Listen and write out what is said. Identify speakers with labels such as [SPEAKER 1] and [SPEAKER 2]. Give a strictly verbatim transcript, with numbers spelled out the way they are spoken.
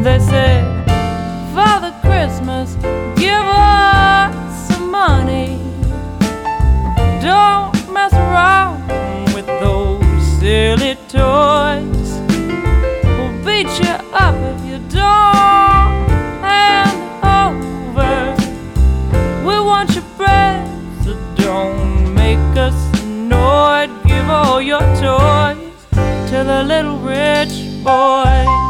[SPEAKER 1] They said, Father Christmas, give us some money. Don't mess around with those silly toys. We'll beat you up if you don't hand over. We want your bread, so don't make us annoyed. Give all your toys to the little rich boy.